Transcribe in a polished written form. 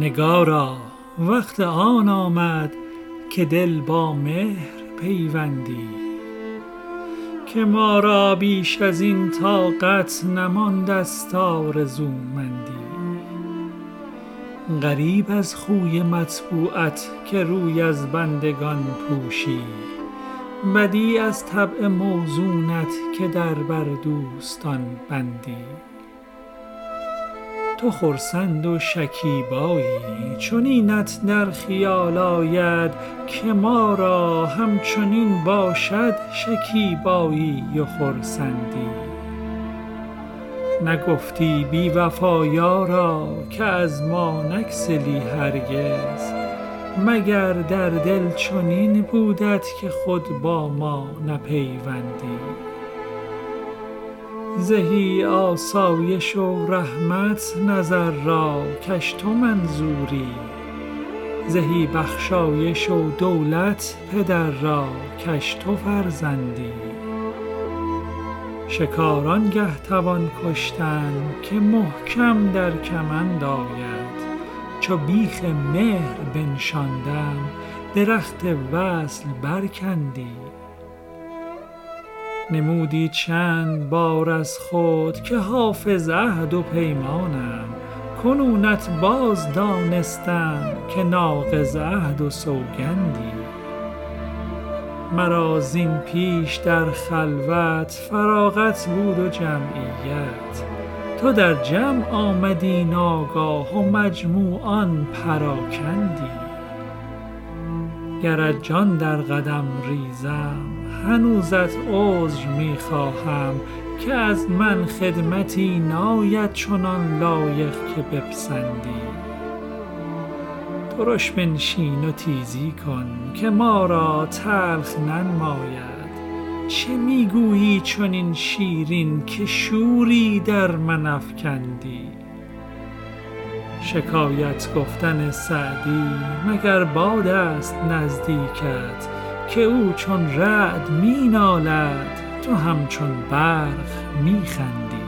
نگارا وقت آن آمد که دل با مهر پیوندی، که ما را بیش از این طاقت نماند است آرزومندی. غریب از خوی مطبوعت که روی از بندگان پوشی، بدی از طبع موزونت که در بر دوستان بندی. تو خرسند و شکیبایی، چنینت در خیال آید که ما را همچنین باشد شکیبایی و خرسندی. نگفتی بی وفا یارا که از ما نگسلی هرگز، مگر در دل چنین بودت که خود با ما نپیوندی. زهی آسایش و رحمت نظر را کش تو منظوری، زهی بخشایش و دولت پدر را کش تو فرزندی. شکار آنگه توان کشتن که محکم در کمند آید، چو بیخ مهر بنشاندم درخت وصل برکندی. نمودی چند بار از خود که حافظ عهد و پیمانم، کنونت باز دانستم که ناقض عهد و سوگندی. مرا زین پیش در خلوت فراغت بود و جمعیت، تو در جمع آمدی ناگاه و مجموعان پراکندی. گرت جان در قدم ریزم هنوزت عذر می خواهم، که از من خدمتی ناید چنان لایق که بپسندی. ترش بنشین و تیزی کن که ما را تلخ ننماید، چه می گویی چنین شیرین که شوری در من افکندی. شکایت گفتن سعدی مگر باد است نزدیکت، که او چون رعد می نالد تو همچون برق می خندی.